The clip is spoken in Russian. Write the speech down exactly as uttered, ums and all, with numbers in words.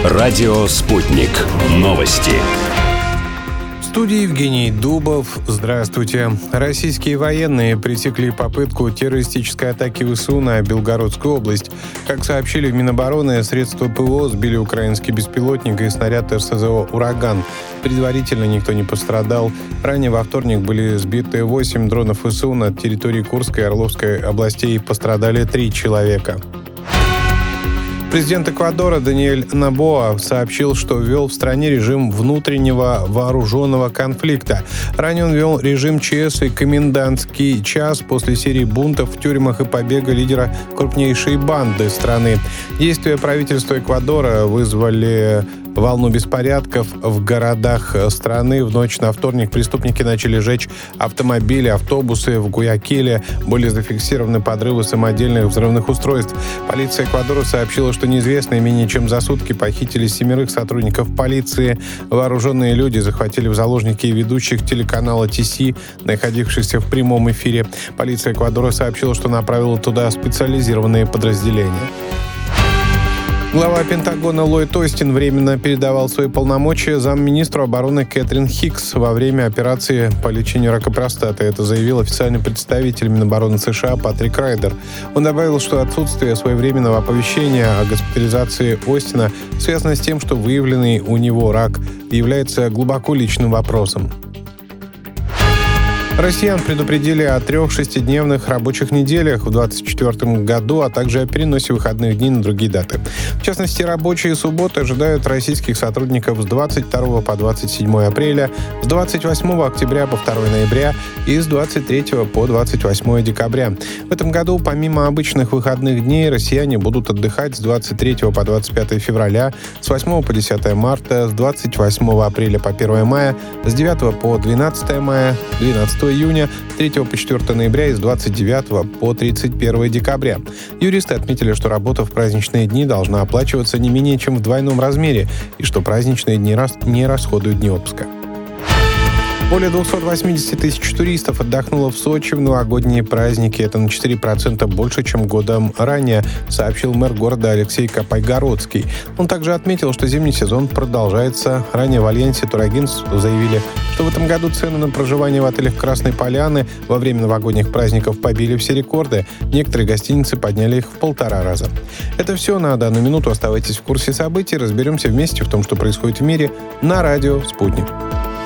Радио «Спутник». Новости. В студии Евгений Дубов. Здравствуйте. Российские военные пресекли попытку террористической атаки ВСУ на Белгородскую область. Как сообщили в Минобороны, средства ПВО сбили украинский беспилотник и снаряд РСЗО «Ураган». Предварительно никто не пострадал. Ранее во вторник были сбиты восемь дронов ВСУ над территорией Курской и Орловской областей. Пострадали три человека. Президент Эквадора Даниэль Нобоа сообщил, что ввел в стране режим внутреннего вооруженного конфликта. Ранее он ввел режим ЧС и комендантский час после серии бунтов в тюрьмах и побега лидера крупнейшей банды страны. Действия правительства Эквадора вызвали волну беспорядков в городах страны. В ночь на вторник преступники начали жечь автомобили, автобусы. В Гуякиле были зафиксированы подрывы самодельных взрывных устройств. Полиция Эквадора сообщила, что неизвестные менее чем за сутки похитили семерых сотрудников полиции. Вооруженные люди захватили в заложники ведущих телеканала Ти Си, находившихся в прямом эфире. Полиция Эквадора сообщила, что направила туда специализированные подразделения. Глава Пентагона Ллойд Остин временно передавал свои полномочия замминистру обороны Кэтрин Хикс во время операции по лечению рака простаты. Это заявил официальный представитель Минобороны США Патрик Райдер. Он добавил, что отсутствие своевременного оповещения о госпитализации Остина связано с тем, что выявленный у него рак является глубоко личным вопросом. Россиян предупредили о трех шестидневных рабочих неделях в двадцать четвёртом году, а также о переносе выходных дней на другие даты. В частности, рабочие субботы ожидают российских сотрудников с двадцать второго по двадцать седьмое апреля, с двадцать восьмого октября по второе ноября и с двадцать третьего по двадцать восьмое декабря. В этом году, помимо обычных выходных дней, россияне будут отдыхать с двадцать третьего по двадцать пятое февраля, с восьмого по десятое марта, с двадцать восьмого апреля по первое мая, с девятого по двенадцатое мая, двенадцатого июня, с третьего по четвёртое ноября и с двадцать девятого по тридцать первое декабря. Юристы отметили, что работа в праздничные дни должна оплачиваться не менее чем в двойном размере и что праздничные дни не расходуют дни отпуска. Более двести восемьдесят тысяч туристов отдохнуло в Сочи в новогодние праздники. Это на четыре процента больше, чем годом ранее, сообщил мэр города Алексей Капайгородский. Он также отметил, что зимний сезон продолжается. Ранее в Альянсе Турагентств заявили, что в этом году цены на проживание в отелях Красной Поляны во время новогодних праздников побили все рекорды. Некоторые гостиницы подняли их в полтора раза. Это все на данную минуту. Оставайтесь в курсе событий. Разберемся вместе в том, что происходит в мире, на радио «Спутник».